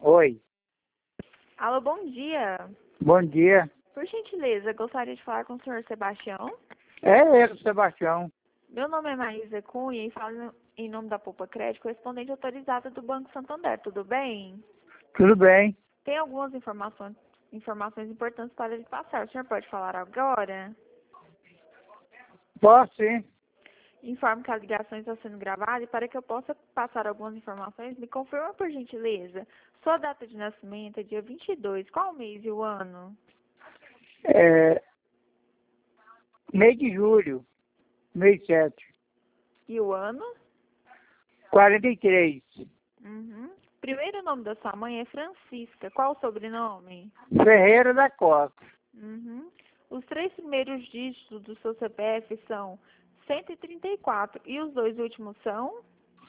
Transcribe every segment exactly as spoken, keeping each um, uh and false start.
Oi, Alô, bom dia. bom dia. Por gentileza, gostaria de falar com o senhor Sebastião. É eu, Sebastião. Meu nome é Maísa Cunha e falo em nome da Poupa Crédito, correspondente autorizada do Banco Santander. Tudo bem? Tudo bem? Tem algumas informações, informações importantes para lhe passar. O senhor pode falar agora? Posso sim. Informo que a ligação está sendo gravada e para que eu possa passar algumas informações, me confirma por gentileza. Sua data de nascimento é dia vinte e dois. Qual o mês e o ano? É, mês de julho, mês sete, E o ano? quarenta e três. Uhum. Primeiro nome da sua mãe é Francisca. Qual o sobrenome? Ferreira da Costa. Uhum. Os três primeiros dígitos do seu C P F são cento e trinta e quatro e os dois últimos são?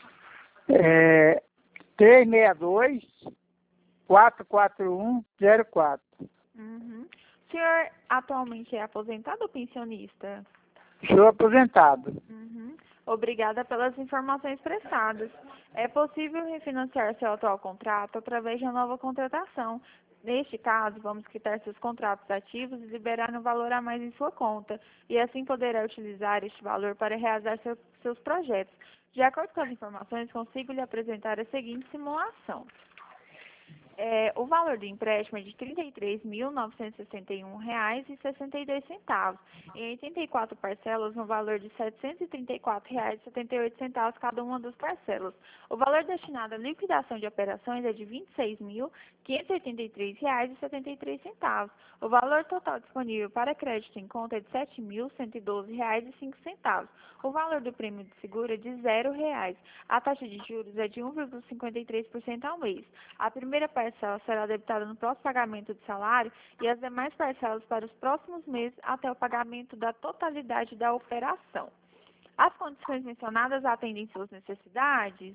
É, trezentos e sessenta e dois, quatrocentos e quarenta e um, zero quatro. Uhum. O senhor atualmente é aposentado ou pensionista? Sou aposentado. Uhum. Obrigada pelas informações prestadas. É possível refinanciar seu atual contrato através de uma nova contratação. Neste caso, vamos quitar seus contratos ativos e liberar um valor a mais em sua conta, e assim poderá utilizar este valor para realizar seu, seus projetos. De acordo com as informações, consigo lhe apresentar a seguinte simulação. É, o valor do empréstimo é de trinta e três mil novecentos e sessenta e um reais e sessenta e dois centavos, em oitenta e quatro parcelas no valor de setecentos e trinta e quatro reais e setenta e oito centavos cada uma das parcelas. O valor destinado à liquidação de operações é de vinte e seis mil quinhentos e oitenta e três reais e setenta e três centavos. O valor total disponível para crédito em conta é de sete mil cento e doze reais e cinco centavos. O valor do prêmio de seguro é de zero reais. A taxa de juros é de um vírgula cinquenta e três por cento ao mês. A primeira parcela será debitada no próximo pagamento de salário e as demais parcelas para os próximos meses até o pagamento da totalidade da operação. As condições mencionadas atendem suas necessidades?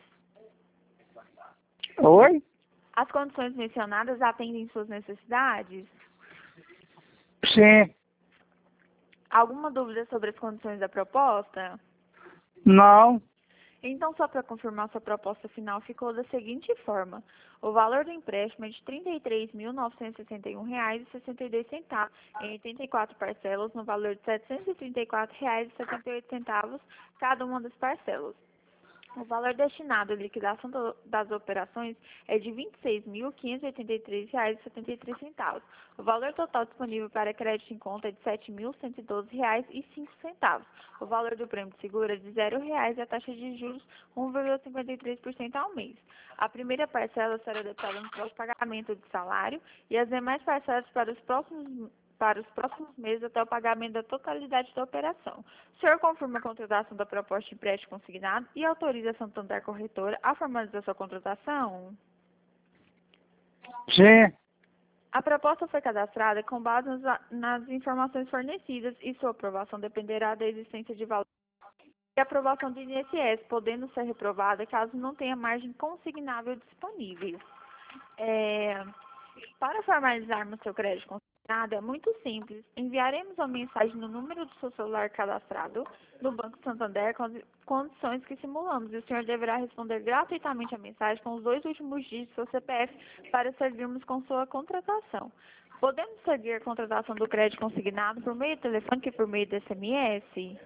Oi? As condições mencionadas atendem suas necessidades? Sim. Alguma dúvida sobre as condições da proposta? Não. Então, só para confirmar, sua proposta final ficou da seguinte forma. O valor do empréstimo é de trinta e três mil novecentos e sessenta e um reais e sessenta e dois centavos, em oitenta e quatro parcelas, no valor de setecentos e trinta e quatro reais e setenta e oito centavos cada uma das parcelas. O valor destinado à liquidação do, das operações é de vinte e seis mil quinhentos e oitenta e três reais e setenta e três centavos. O valor total disponível para crédito em conta é de sete mil cento e doze reais e cinco centavos. O valor do prêmio de seguro é de zero reais e a taxa de juros um vírgula cinquenta e três por cento ao mês. A primeira parcela será debitada no próximo pagamento de salário e as demais parcelas para os próximos para os próximos meses até o pagamento da totalidade da operação. O senhor confirma a contratação da proposta de empréstimo consignado e autoriza a Santander Corretora a formalizar sua contratação? Sim. A proposta foi cadastrada com base nas, nas informações fornecidas e sua aprovação dependerá da existência de valor e aprovação do I N S S, podendo ser reprovada caso não tenha margem consignável disponível. É, Para formalizarmos seu crédito consignado, é muito simples. Enviaremos uma mensagem no número do seu celular cadastrado no Banco Santander com as condições que simulamos. E o senhor deverá responder gratuitamente a mensagem com os dois últimos dígitos do seu C P F para seguirmos com sua contratação. Podemos seguir a contratação do crédito consignado por meio telefônico e por meio de S M S?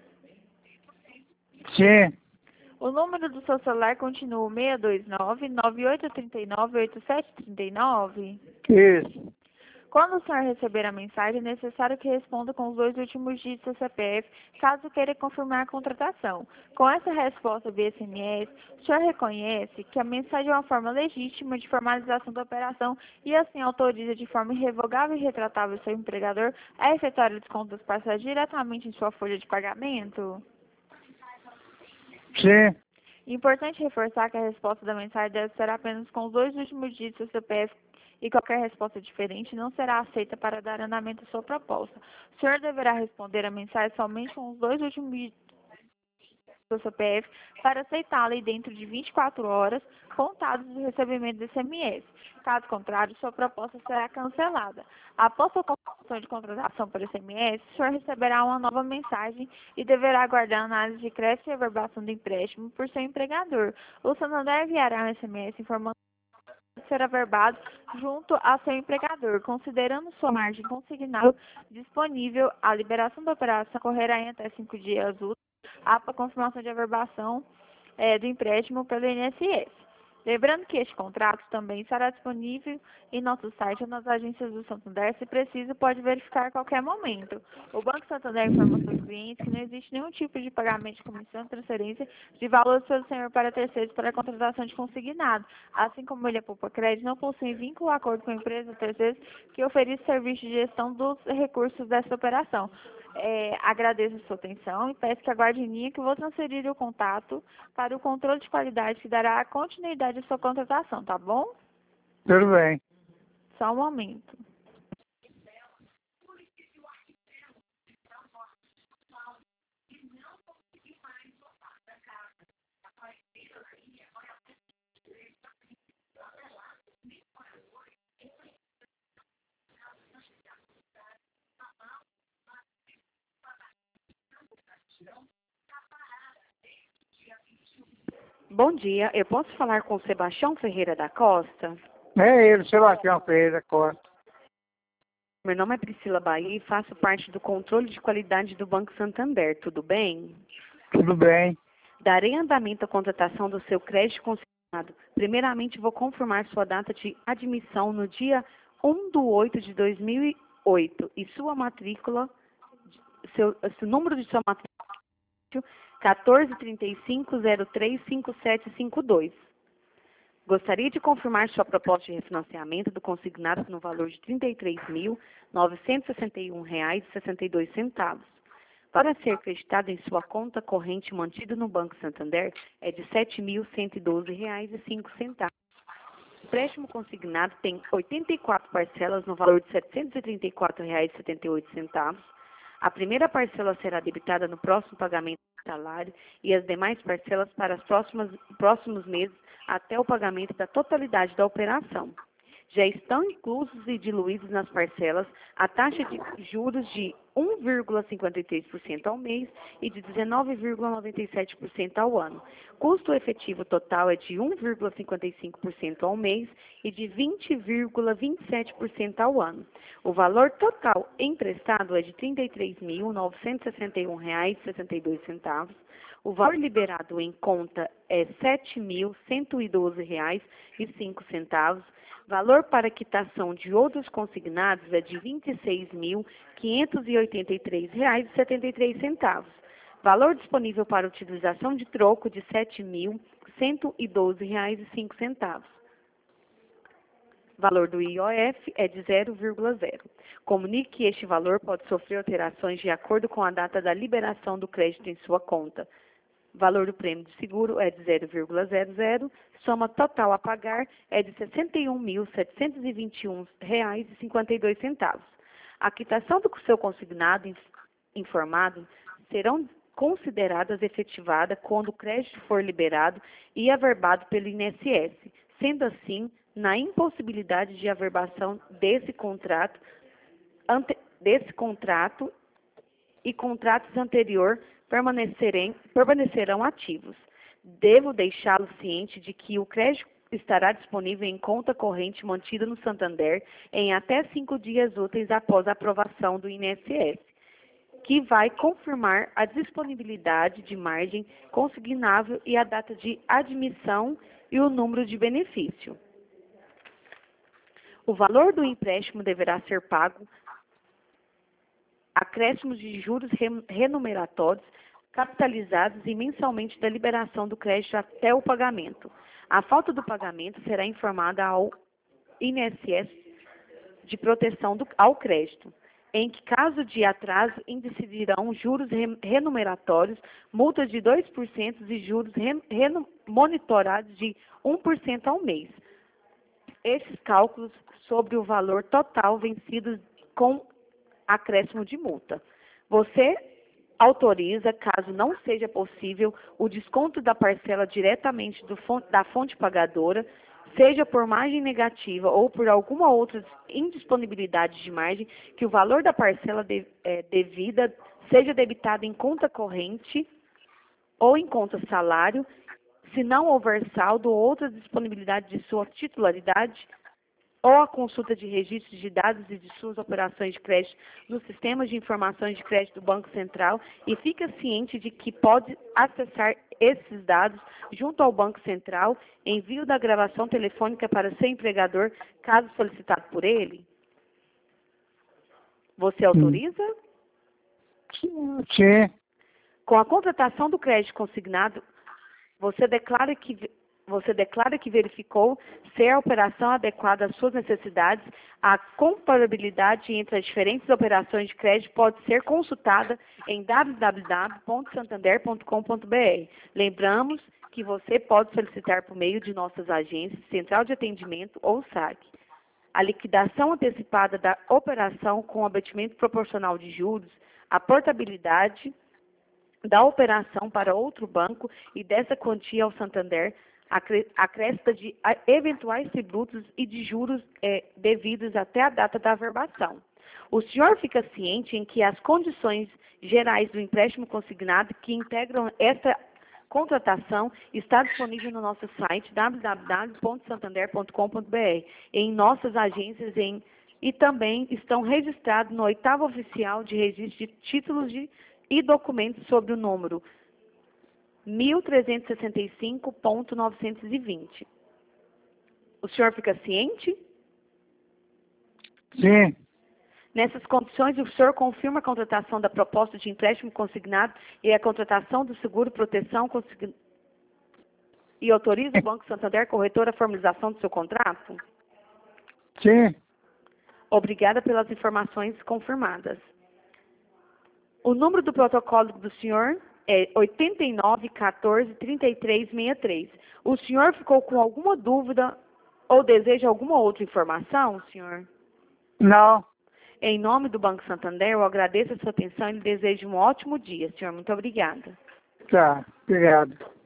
Sim. O número do seu celular continua o seis dois nove, nove oito três nove, oito sete três nove? Isso. Quando o senhor receber a mensagem, é necessário que responda com os dois últimos dígitos do C P F, caso queira confirmar a contratação. Com essa resposta via S M S, o senhor reconhece que a mensagem é uma forma legítima de formalização da operação e assim autoriza de forma irrevogável e retratável seu empregador a efetuar o desconto das parcelas diretamente em sua folha de pagamento? Sim. Importante reforçar que a resposta da mensagem deve ser apenas com os dois últimos dígitos do C P F e qualquer resposta diferente não será aceita para dar andamento à sua proposta. O senhor deverá responder a mensagem somente com os dois últimos dígitos do C P F para aceitá-la e dentro de vinte e quatro horas contados do recebimento do S M S. Caso contrário, sua proposta será cancelada. Após sua confirmação de contratação por S M S, o senhor receberá uma nova mensagem e deverá aguardar a análise de crédito e reverbação do empréstimo por seu empregador. O Santander enviará um S M S informando ser averbado junto a seu empregador, considerando sua margem consignada disponível. A liberação da operação ocorrerá em até cinco dias úteis após a confirmação de averbação eh, do empréstimo pelo I N S S. Lembrando que este contrato também estará disponível em nosso site ou nas agências do Santander. Se preciso, pode verificar a qualquer momento. O Banco Santander informa aos seus clientes que não existe nenhum tipo de pagamento de comissão de transferência de valores pelo senhor para terceiros para a contratação de consignado. Assim como ele é Poupa Crédito, não possui vínculo ou acordo com a empresa ou terceiros que ofereça serviço de gestão dos recursos dessa operação. É, agradeço a sua atenção e peço que aguarde em linha que vou transferir o contato para o controle de qualidade que dará continuidade à sua contratação, tá bom? Tudo bem. Só um momento. Bom dia, eu posso falar com o Sebastião Ferreira da Costa? É ele, Sebastião Ferreira Costa. Meu nome é Priscila Bahia e faço parte do controle de qualidade do Banco Santander, tudo bem? Tudo bem. Darei andamento à contratação do seu crédito consignado. Primeiramente, vou confirmar sua data de admissão no dia um de oito de dois mil e oito e sua matrícula, seu, seu número de sua matrícula quatorze, trinta e cinco, zero três, cinquenta e sete cinquenta e dois. Gostaria de confirmar sua proposta de refinanciamento do consignado no valor de trinta e três mil, novecentos e sessenta e um reais e sessenta e dois centavos. Para ser acreditado em sua conta corrente mantida no Banco Santander é de sete mil, cento e doze reais e cinco centavos. O empréstimo consignado tem oitenta e quatro parcelas no valor de setecentos e trinta e quatro reais e setenta e oito centavos. A primeira parcela será debitada no próximo pagamento do salário e as demais parcelas para os próximos, próximos meses até o pagamento da totalidade da operação. Já estão inclusos e diluídos nas parcelas a taxa de juros de um vírgula cinquenta e três por cento ao mês e de dezenove vírgula noventa e sete por cento ao ano. Custo efetivo total é de um vírgula cinquenta e cinco por cento ao mês e de vinte vírgula vinte e sete por cento ao ano. O valor total emprestado é de trinta e três mil, novecentos e sessenta e um reais e sessenta e dois centavos. O valor liberado em conta é sete mil, cento e doze reais e cinco centavos. Valor para quitação de outros consignados é de vinte e seis mil, quinhentos e oitenta e três reais e setenta e três centavos. Valor disponível para utilização de troco de sete mil, cento e doze reais e cinco centavos. Valor do I O F é de zero vírgula zero. Comunique que este valor pode sofrer alterações de acordo com a data da liberação do crédito em sua conta. Valor do prêmio de seguro é de zero vírgula zero zero. Soma total a pagar é de sessenta e um mil, setecentos e vinte e um reais e cinquenta e dois centavos. A quitação do seu consignado informado serão consideradas efetivadas quando o crédito for liberado e averbado pelo I N S S. Sendo assim, na impossibilidade de averbação desse contrato, ante, desse contrato e contratos anteriores permanecerem, permanecerão ativos. Devo deixá-lo ciente de que o crédito estará disponível em conta corrente mantida no Santander em até cinco dias úteis após a aprovação do I N S S, que vai confirmar a disponibilidade de margem consignável e a data de admissão e o número de benefício. O valor do empréstimo deverá ser pago acréscimos de juros renumeratórios capitalizados e mensalmente da liberação do crédito até o pagamento. A falta do pagamento será informada ao I N S S de proteção do, ao crédito, em que, caso de atraso, incidirão juros renumeratórios, multas de dois por cento e juros re, re, monitorados de um por cento ao mês. Esses cálculos sobre o valor total vencido com acréscimo de multa. Você autoriza, caso não seja possível, o desconto da parcela diretamente do fonte, da fonte pagadora, seja por margem negativa ou por alguma outra indisponibilidade de margem, que o valor da parcela de, é, devida seja debitado em conta corrente ou em conta salário, se não houver saldo ou outra disponibilidade de sua titularidade, ou a consulta de registros de dados e de suas operações de crédito nos sistemas de informações de crédito do Banco Central e fica ciente de que pode acessar esses dados junto ao Banco Central, envio da gravação telefônica para seu empregador, caso solicitado por ele? Você autoriza? Sim. Com a contratação do crédito consignado, você declara que Você declara que verificou ser a operação adequada às suas necessidades. A comparabilidade entre as diferentes operações de crédito pode ser consultada em w w w ponto santander ponto com ponto b r. Lembramos que você pode solicitar por meio de nossas agências, Central de Atendimento ou S A C, a liquidação antecipada da operação com abatimento proporcional de juros, a portabilidade da operação para outro banco e dessa quantia ao Santander, acrescida de eventuais tributos e de juros é, devidos até a data da averbação. O senhor fica ciente em que as condições gerais do empréstimo consignado que integram esta contratação está disponível no nosso site w w w ponto santander ponto com ponto b r, em nossas agências em, e também estão registrados no oitavo oficial de registro de títulos de, e documentos sobre o número mil trezentos e sessenta e cinco ponto novecentos e vinte. O senhor fica ciente? Sim. Nessas condições, o senhor confirma a contratação da proposta de empréstimo consignado e a contratação do seguro proteção consign... e autoriza o Banco Santander Corretor a formalização do seu contrato? Sim. Obrigada pelas informações confirmadas. O número do protocolo do senhor é oitenta e nove, quatorze, trinta e três, sessenta e três. O senhor ficou com alguma dúvida ou deseja alguma outra informação, senhor? Não. Em nome do Banco Santander, eu agradeço a sua atenção e lhe desejo um ótimo dia, senhor. Muito obrigada. Tá. Obrigado.